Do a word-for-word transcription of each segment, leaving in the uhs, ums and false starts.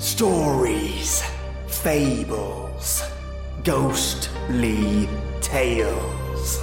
Stories, fables, ghostly tales.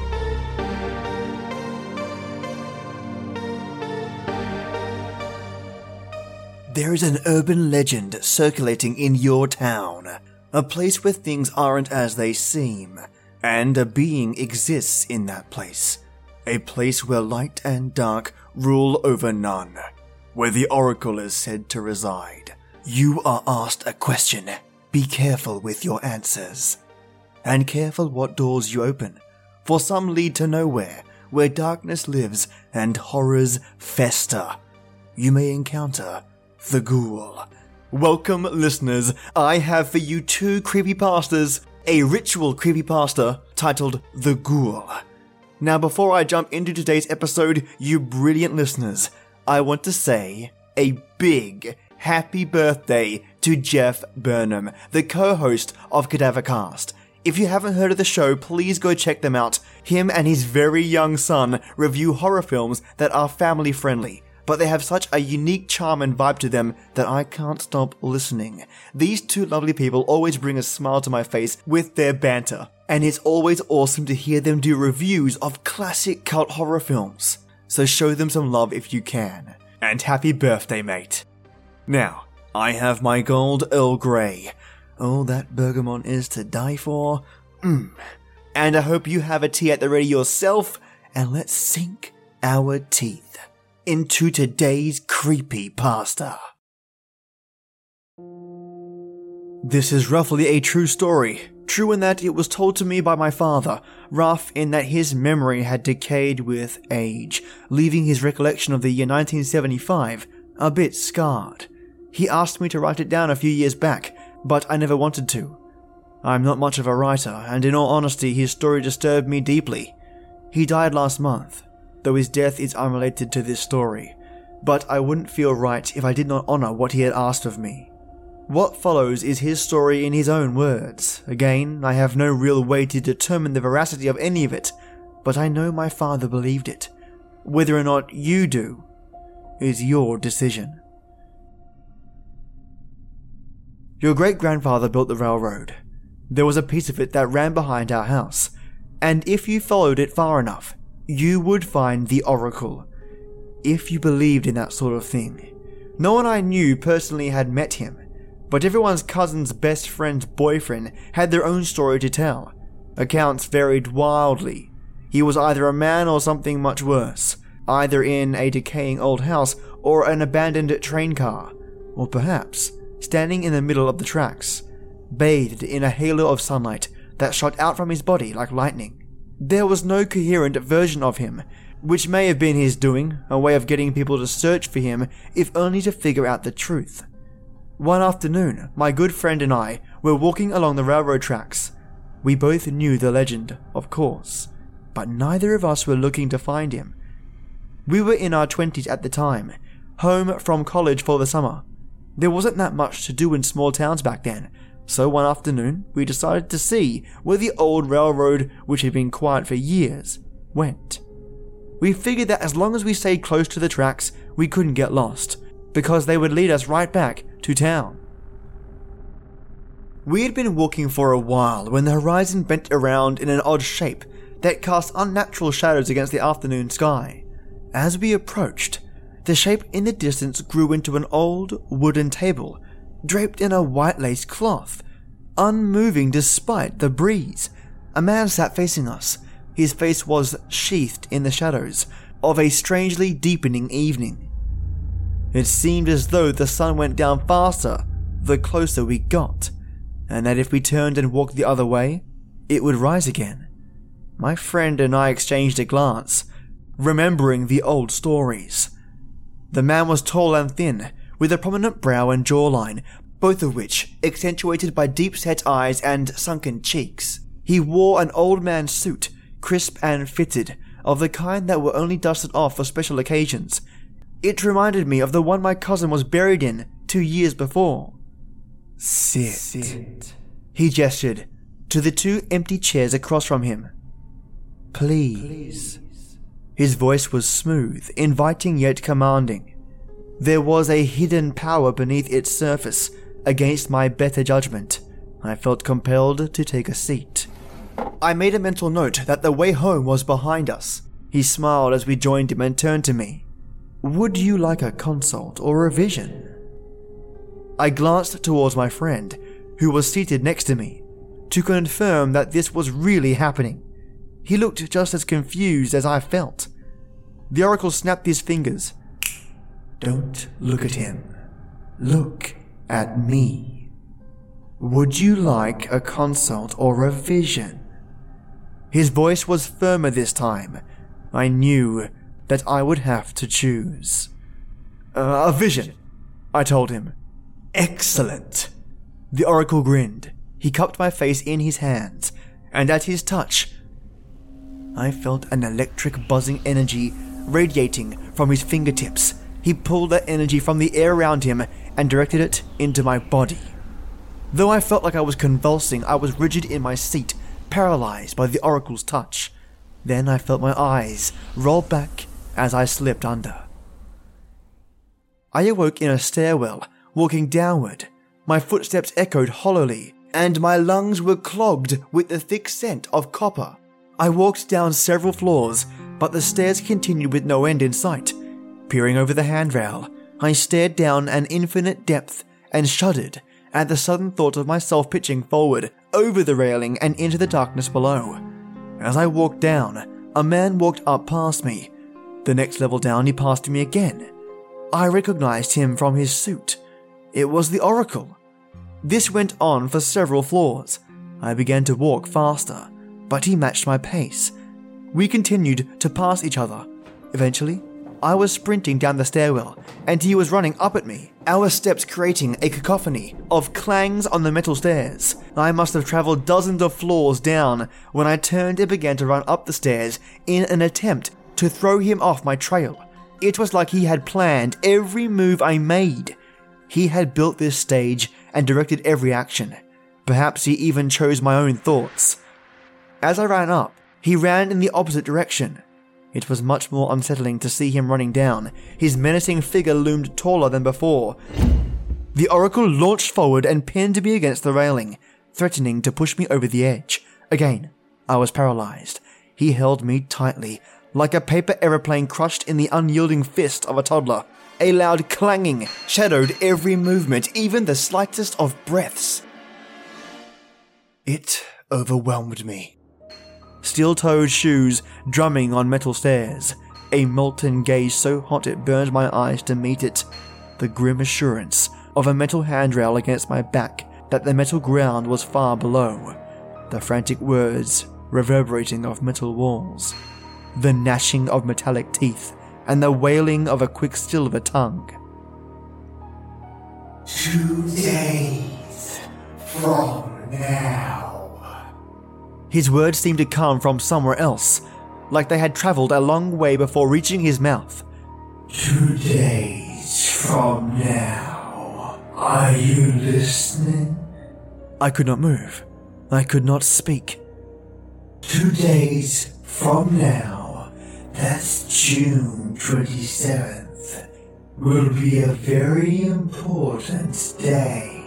There is an urban legend circulating in your town, a place where things aren't as they seem, and a being exists in that place, a place where light and dark rule over none, where the Oracle is said to reside. You are asked a question. Be careful with your answers. And careful what doors you open, for some lead to nowhere, where darkness lives and horrors fester. You may encounter the Ghoul. Welcome, listeners. I have for you two creepypastas, a ritual creepypasta titled The Ghoul. Now, before I jump into today's episode, you brilliant listeners, I want to say a big happy birthday to Jeff Burnham, the co-host of Cadavercast. If you haven't heard of the show, please go check them out. Him and his very young son review horror films that are family friendly, but they have such a unique charm and vibe to them that I can't stop listening. These two lovely people always bring a smile to my face with their banter, and it's always awesome to hear them do reviews of classic cult horror films. So show them some love if you can. And happy birthday, mate. Now, I have my gold Earl Grey. Oh, that bergamot is to die for. Mmm. And I hope you have a tea at the ready yourself, and let's sink our teeth into today's creepypasta. This is roughly a true story. True in that it was told to me by my father, rough in that his memory had decayed with age, leaving his recollection of the year nineteen seventy-five a bit scarred. He asked me to write it down a few years back, but I never wanted to. I'm not much of a writer, and in all honesty, his story disturbed me deeply. He died last month, though his death is unrelated to this story, but I wouldn't feel right if I did not honor what he had asked of me. What follows is his story in his own words. Again, I have no real way to determine the veracity of any of it, but I know my father believed it. Whether or not you do is your decision. Your great-grandfather built the railroad. There was a piece of it that ran behind our house, and if you followed it far enough, you would find the Oracle, if you believed in that sort of thing. No one I knew personally had met him, but everyone's cousin's best friend's boyfriend had their own story to tell. Accounts varied wildly. He was either a man or something much worse, either in a decaying old house or an abandoned train car, or perhaps standing in the middle of the tracks, bathed in a halo of sunlight that shot out from his body like lightning. There was no coherent version of him, which may have been his doing, a way of getting people to search for him if only to figure out the truth. One afternoon, my good friend and I were walking along the railroad tracks. We both knew the legend, of course, but neither of us were looking to find him. We were in our twenties at the time, home from college for the summer. There wasn't that much to do in small towns back then, so one afternoon we decided to see where the old railroad, which had been quiet for years, went. We figured that as long as we stayed close to the tracks, we couldn't get lost, because they would lead us right back to town. We had been walking for a while when the horizon bent around in an odd shape that cast unnatural shadows against the afternoon sky. As we approached, the shape in the distance grew into an old wooden table, draped in a white lace cloth, unmoving despite the breeze. A man sat facing us. His face was sheathed in the shadows of a strangely deepening evening. It seemed as though the sun went down faster the closer we got, and that if we turned and walked the other way, it would rise again. My friend and I exchanged a glance, remembering the old stories. The man was tall and thin, with a prominent brow and jawline, both of which accentuated by deep-set eyes and sunken cheeks. He wore an old man's suit, crisp and fitted, of the kind that were only dusted off for special occasions. It reminded me of the one my cousin was buried in two years before. Sit. Sit. He gestured to the two empty chairs across from him. Please. Please. His voice was smooth, inviting yet commanding. There was a hidden power beneath its surface. Against my better judgment, I felt compelled to take a seat. I made a mental note that the way home was behind us. He smiled as we joined him and turned to me. "Would you like a consult or a vision?" I glanced towards my friend, who was seated next to me, to confirm that this was really happening. He looked just as confused as I felt. The Oracle snapped his fingers. "Don't look at him. Look at me. Would you like a consult or a vision?" His voice was firmer this time. I knew that I would have to choose. Uh, a vision, I told him. "Excellent." The Oracle grinned. He cupped my face in his hands, and at his touch, I felt an electric buzzing energy radiating from his fingertips. He pulled that energy from the air around him and directed it into my body. Though I felt like I was convulsing, I was rigid in my seat, paralyzed by the Oracle's touch. Then I felt my eyes roll back as I slipped under. I awoke in a stairwell, walking downward. My footsteps echoed hollowly, and my lungs were clogged with the thick scent of copper. I walked down several floors, but the stairs continued with no end in sight. Peering over the handrail, I stared down an infinite depth and shuddered at the sudden thought of myself pitching forward, over the railing and into the darkness below. As I walked down, a man walked up past me. The next level down, he passed me again. I recognized him from his suit. It was the Oracle. This went on for several floors. I began to walk faster, but he matched my pace. We continued to pass each other. Eventually, I was sprinting down the stairwell, and he was running up at me, our steps creating a cacophony of clangs on the metal stairs. I must have traveled dozens of floors down when I turned and began to run up the stairs in an attempt to throw him off my trail. It was like he had planned every move I made. He had built this stage and directed every action. Perhaps he even chose my own thoughts. As I ran up, he ran in the opposite direction. It was much more unsettling to see him running down. His menacing figure loomed taller than before. The Oracle launched forward and pinned me against the railing, threatening to push me over the edge. Again, I was paralyzed. He held me tightly, like a paper aeroplane crushed in the unyielding fist of a toddler. A loud clanging shadowed every movement, even the slightest of breaths. It overwhelmed me. Steel-toed shoes drumming on metal stairs, a molten gaze so hot it burned my eyes to meet it, the grim assurance of a metal handrail against my back that the metal ground was far below, the frantic words reverberating off metal walls, the gnashing of metallic teeth, and the wailing of a quicksilver tongue. Two days from now. His words seemed to come from somewhere else, like they had travelled a long way before reaching his mouth. Two days from now. Are you listening? I could not move. I could not speak. Two days from now, that's June twenty-seventh, will be a very important day.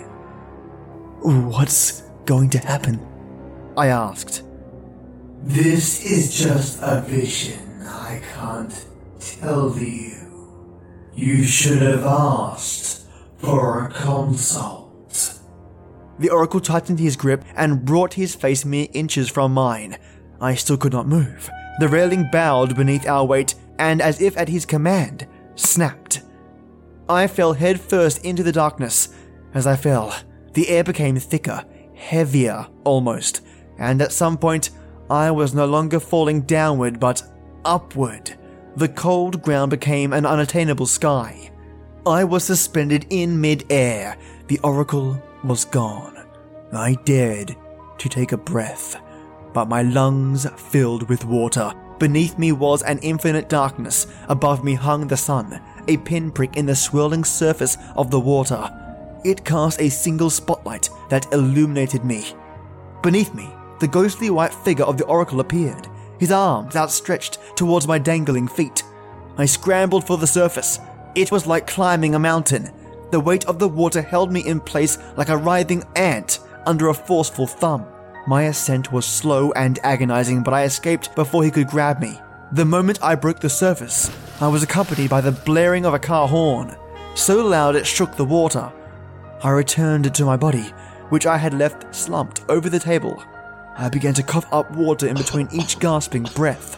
What's going to happen? I asked. This is just a vision. I can't tell you. You should have asked for a consult. The Oracle tightened his grip and brought his face mere inches from mine. I still could not move. The railing bowed beneath our weight and, as if at his command, snapped. I fell headfirst into the darkness. As I fell, the air became thicker, heavier almost, and at some point, I was no longer falling downward but upward. The cold ground became an unattainable sky. I was suspended in mid-air. The Oracle was gone. I dared to take a breath, but my lungs filled with water. Beneath me was an infinite darkness. Above me hung the sun, a pinprick in the swirling surface of the water. It cast a single spotlight that illuminated me. Beneath me, the ghostly white figure of the Oracle appeared, his arms outstretched towards my dangling feet. I scrambled for the surface, It was like climbing a mountain. The weight of the water held me in place like a writhing ant under a forceful thumb. My ascent was slow and agonizing, but I escaped before he could grab me. The moment I broke the surface, I was accompanied by the blaring of a car horn, so loud it shook the water. I returned to my body, which I had left slumped over the table. I began to cough up water in between each gasping breath.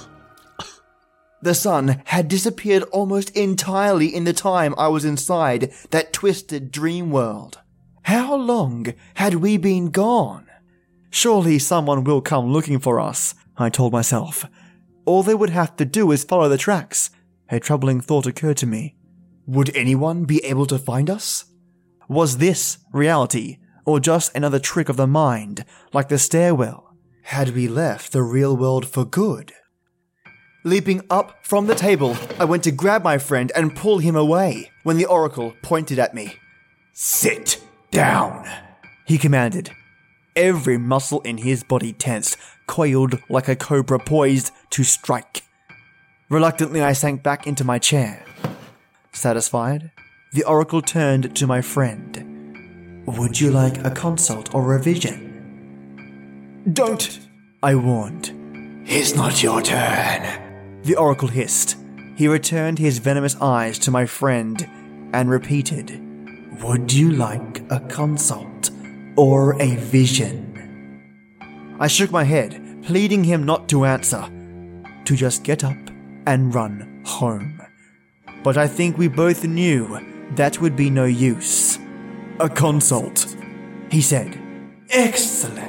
The sun had disappeared almost entirely in the time I was inside that twisted dream world. How long had we been gone? Surely someone will come looking for us, I told myself. All they would have to do is follow the tracks. A troubling thought occurred to me. Would anyone be able to find us? Was this reality, or just another trick of the mind, like the stairwell? Had we left the real world for good? Leaping up from the table, I went to grab my friend and pull him away when the oracle pointed at me. "Sit down," he commanded. Every muscle in his body tensed, coiled like a cobra poised to strike. Reluctantly, I sank back into my chair. Satisfied, the oracle turned to my friend. "Would you like a consult or revision?" "Don't," I warned. "It's not your turn," the oracle hissed. He returned his venomous eyes to my friend and repeated, "Would you like a consult or a vision?" I shook my head, pleading him not to answer, to just get up and run home. But I think we both knew that would be no use. "A consult," he said. "Excellent."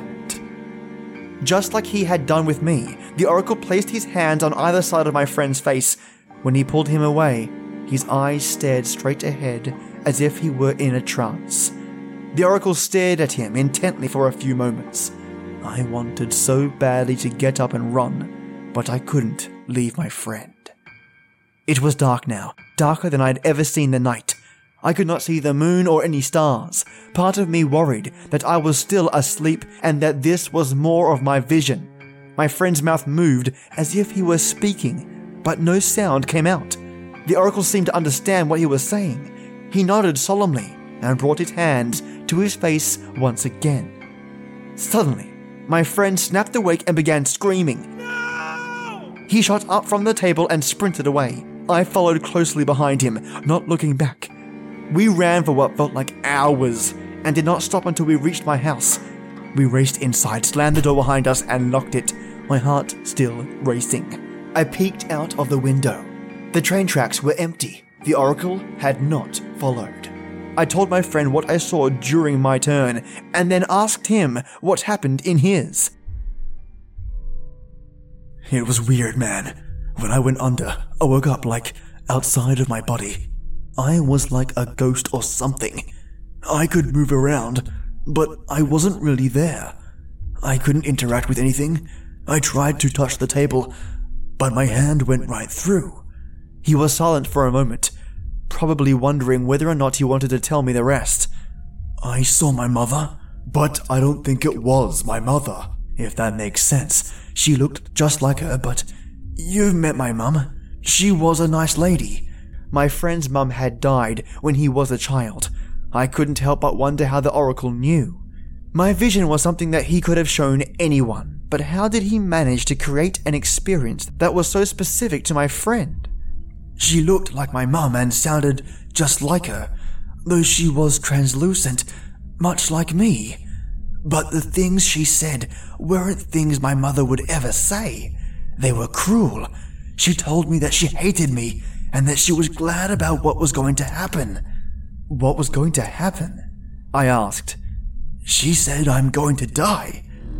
Just like he had done with me, the oracle placed his hands on either side of my friend's face. When he pulled him away, his eyes stared straight ahead as if he were in a trance. The oracle stared at him intently for a few moments. I wanted so badly to get up and run, but I couldn't leave my friend. It was dark now, darker than I'd ever seen the night. I could not see the moon or any stars. Part of me worried that I was still asleep and that this was more of my vision. My friend's mouth moved as if he were speaking, but no sound came out. The oracle seemed to understand what he was saying. He nodded solemnly and brought his hand to his face once again. Suddenly, my friend snapped awake and began screaming. No! He shot up from the table and sprinted away. I followed closely behind him, not looking back. We ran for what felt like hours and did not stop until we reached my house. We raced inside, slammed the door behind us, and locked it, my heart still racing. I peeked out of the window. The train tracks were empty. The oracle had not followed. I told my friend what I saw during my turn, and then asked him what happened in his. "It was weird, man. When I went under, I woke up like outside of my body. I was like a ghost or something. I could move around, but I wasn't really there. I couldn't interact with anything. I tried to touch the table, but my hand went right through." He was silent for a moment, probably wondering whether or not he wanted to tell me the rest. "I saw my mother, but I don't think it was my mother, if that makes sense. She looked just like her, but you've met my mum. She was a nice lady." My friend's mum had died when he was a child. I couldn't help but wonder how the oracle knew. My vision was something that he could have shown anyone, but how did he manage to create an experience that was so specific to my friend? "She looked like my mum and sounded just like her, though she was translucent, much like me. But the things she said weren't things my mother would ever say. They were cruel. She told me that she hated me and that she was glad about what was going to happen." "What was going to happen?" I asked. "She said I'm going to die."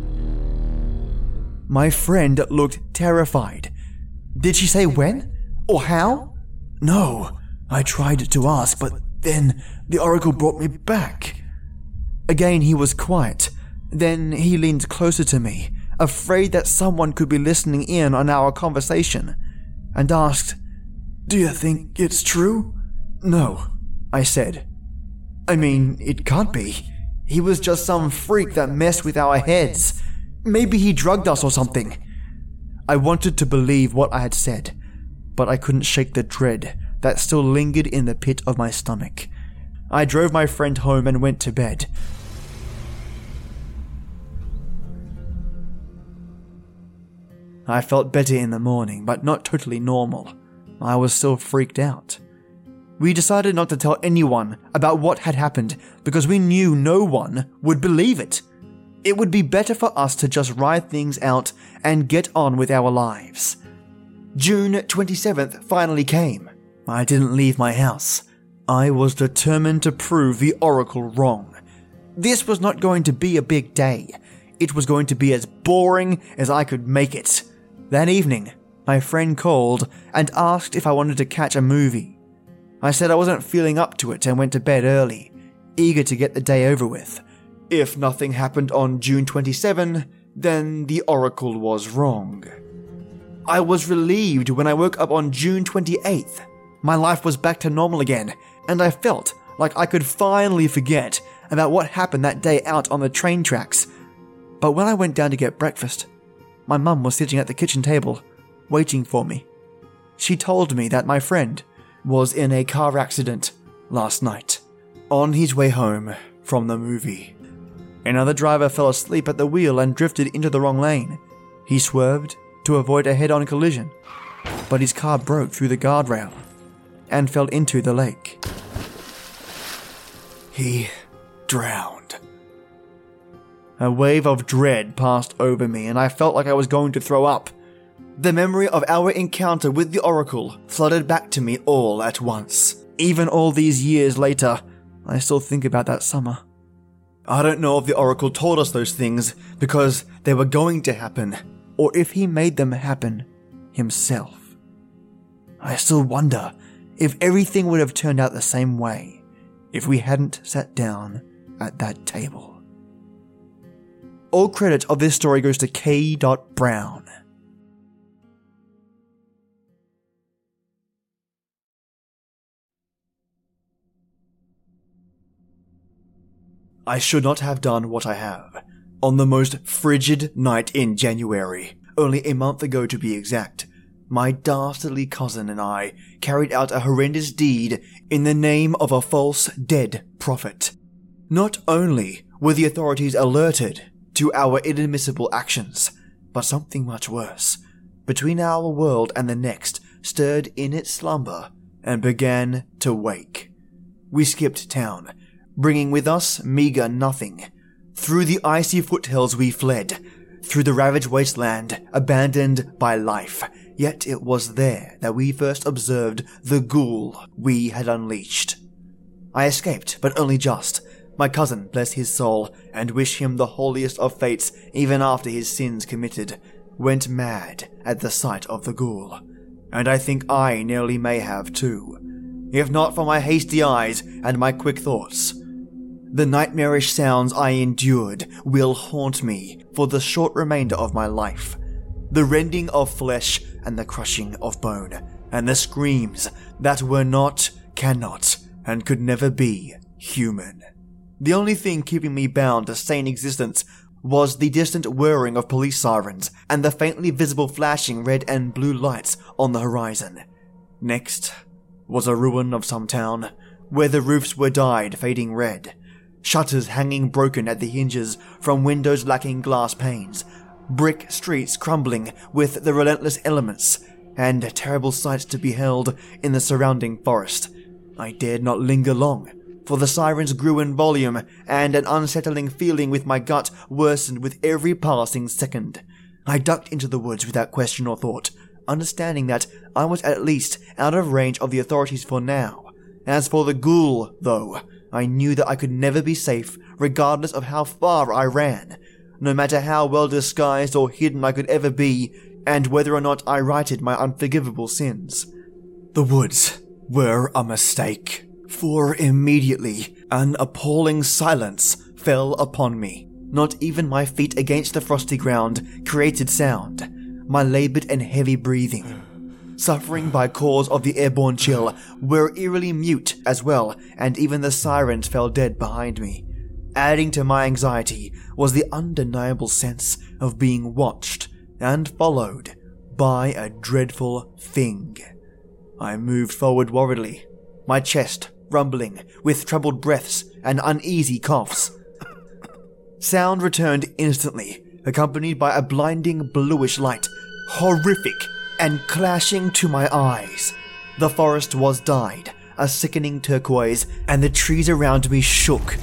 My friend looked terrified. Did she say when? Or how? "No, I tried to ask, but then the oracle brought me back." Again he was quiet. Then he leaned closer to me, afraid that someone could be listening in on our conversation, and asked, "Do you think it's true?" "No," I said. "I mean, it can't be. He was just some freak that messed with our heads. Maybe he drugged us or something." I wanted to believe what I had said, but I couldn't shake the dread that still lingered in the pit of my stomach. I drove my friend home and went to bed. I felt better in the morning, but not totally normal. I was still freaked out. We decided not to tell anyone about what had happened because we knew no one would believe it. It would be better for us to just ride things out and get on with our lives. June twenty-seventh finally came. I didn't leave my house. I was determined to prove the Oracle wrong. This was not going to be a big day. It was going to be as boring as I could make it. That evening, my friend called and asked if I wanted to catch a movie. I said I wasn't feeling up to it and went to bed early, eager to get the day over with. If nothing happened on June twenty-seventh, then the Oracle was wrong. I was relieved when I woke up on June twenty-eighth. My life was back to normal again, and I felt like I could finally forget about what happened that day out on the train tracks. But when I went down to get breakfast, my mum was sitting at the kitchen table, waiting for me. She told me that my friend was in a car accident last night, on his way home from the movie. Another driver fell asleep at the wheel and drifted into the wrong lane. He swerved to avoid a head-on collision, but his car broke through the guardrail and fell into the lake. He drowned. A wave of dread passed over me, and I felt like I was going to throw up. The memory of our encounter with the Oracle flooded back to me all at once. Even all these years later, I still think about that summer. I don't know if the Oracle told us those things because they were going to happen, or if he made them happen himself. I still wonder if everything would have turned out the same way if we hadn't sat down at that table. All credit of this story goes to K. Brown. I should not have done what I have. On the most frigid night in January, only a month ago to be exact, my dastardly cousin and I carried out a horrendous deed in the name of a false dead prophet. Not only were the authorities alerted to our inadmissible actions, but something much worse, between our world and the next, stirred in its slumber and began to wake. We skipped town, bringing with us meager nothing. Through the icy foothills we fled, through the ravaged wasteland abandoned by life, yet it was there that we first observed the ghoul we had unleashed. I escaped, but only just. My cousin, bless his soul, and wish him the holiest of fates even after his sins committed, went mad at the sight of the ghoul. And I think I nearly may have too, if not for my hasty eyes and my quick thoughts. The nightmarish sounds I endured will haunt me for the short remainder of my life. The rending of flesh and the crushing of bone, and the screams that were not, cannot, and could never be human. The only thing keeping me bound to sane existence was the distant whirring of police sirens and the faintly visible flashing red and blue lights on the horizon. Next was a ruin of some town, where the roofs were dyed fading red, shutters hanging broken at the hinges from windows lacking glass panes, brick streets crumbling with the relentless elements, and terrible sights to be beheld in the surrounding forest. I dared not linger long, for the sirens grew in volume, and an unsettling feeling with my gut worsened with every passing second. I ducked into the woods without question or thought, understanding that I was at least out of range of the authorities for now. As for the ghoul, though, I knew that I could never be safe regardless of how far I ran, no matter how well disguised or hidden I could ever be, and whether or not I righted my unforgivable sins. The woods were a mistake. For immediately, an appalling silence fell upon me. Not even my feet against the frosty ground created sound. My labored and heavy breathing, suffering by cause of the airborne chill, were eerily mute as well, and even the sirens fell dead behind me. Adding to my anxiety was the undeniable sense of being watched and followed by a dreadful thing. I moved forward worriedly, my chest rumbling with troubled breaths and uneasy coughs. Sound returned instantly, accompanied by a blinding bluish light, horrific and clashing to my eyes. The forest was dyed a sickening turquoise, and the trees around me shook.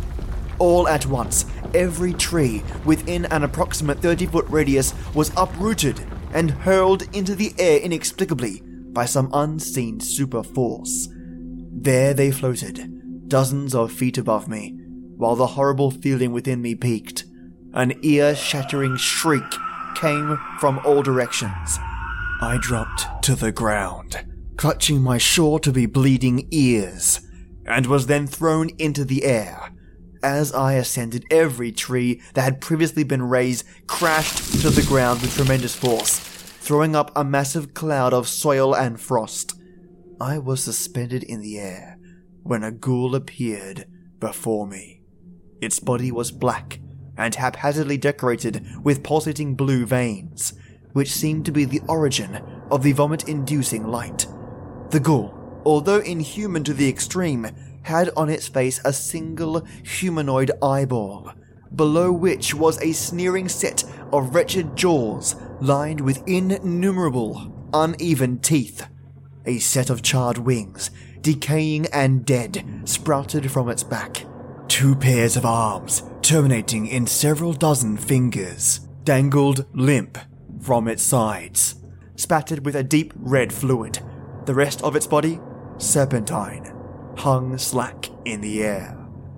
All at once, every tree within an approximate thirty-foot radius was uprooted and hurled into the air inexplicably by some unseen super force. There they floated, dozens of feet above me, while the horrible feeling within me peaked. An ear-shattering shriek came from all directions. I dropped to the ground, clutching my sure-to-be-bleeding ears, and was then thrown into the air. As I ascended, every tree that had previously been raised crashed to the ground with tremendous force, throwing up a massive cloud of soil and frost. I was suspended in the air when a ghoul appeared before me. Its body was black and haphazardly decorated with pulsating blue veins, which seemed to be the origin of the vomit-inducing light. The ghoul, although inhuman to the extreme, had on its face a single humanoid eyeball, below which was a sneering set of wretched jaws lined with innumerable, uneven teeth. A set of charred wings, decaying and dead, sprouted from its back. Two pairs of arms, terminating in several dozen fingers, dangled limp from its sides, spattered with a deep red fluid. The rest of its body, serpentine, hung slack in the air.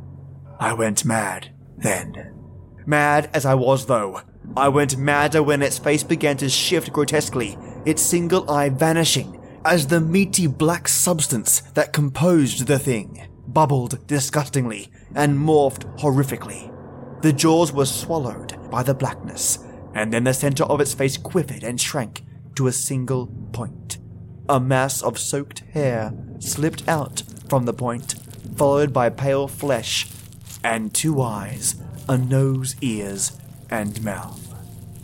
I went mad then. Mad as I was, though, I went madder when its face began to shift grotesquely, its single eye vanishing as the meaty black substance that composed the thing bubbled disgustingly and morphed horrifically. The jaws were swallowed by the blackness, and then the center of its face quivered and shrank to a single point. A mass of soaked hair slipped out from the point, followed by pale flesh and two eyes, a nose, ears, and mouth.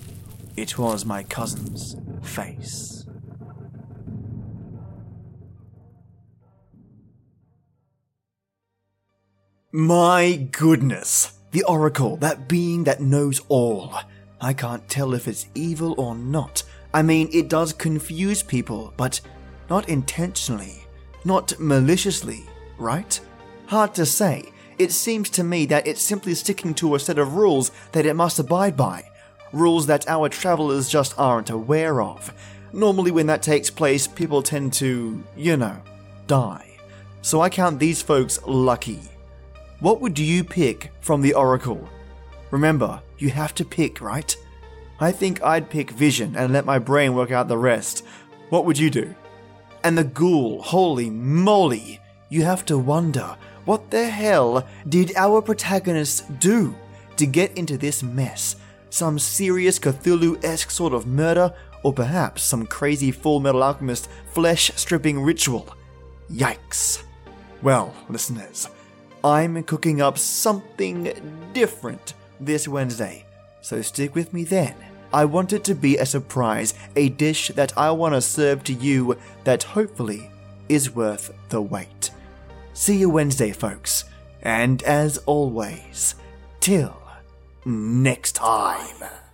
It was my cousin's face. My goodness! The Oracle, that being that knows all. I can't tell if it's evil or not. I mean, it does confuse people, but not intentionally, not maliciously, right? Hard to say. It seems to me that it's simply sticking to a set of rules that it must abide by. Rules that our travelers just aren't aware of. Normally when that takes place, people tend to, you know, die. So I count these folks lucky. What would you pick from the Oracle? Remember, you have to pick, right? I think I'd pick vision and let my brain work out the rest. What would you do? And the ghoul, holy moly! You have to wonder, what the hell did our protagonists do to get into this mess? Some serious Cthulhu-esque sort of murder, or perhaps some crazy Full Metal Alchemist flesh-stripping ritual? Yikes. Well, listeners, I'm cooking up something different this Wednesday, so stick with me then. I want it to be a surprise, a dish that I want to serve to you that hopefully is worth the wait. See you Wednesday, folks, and as always, till next time.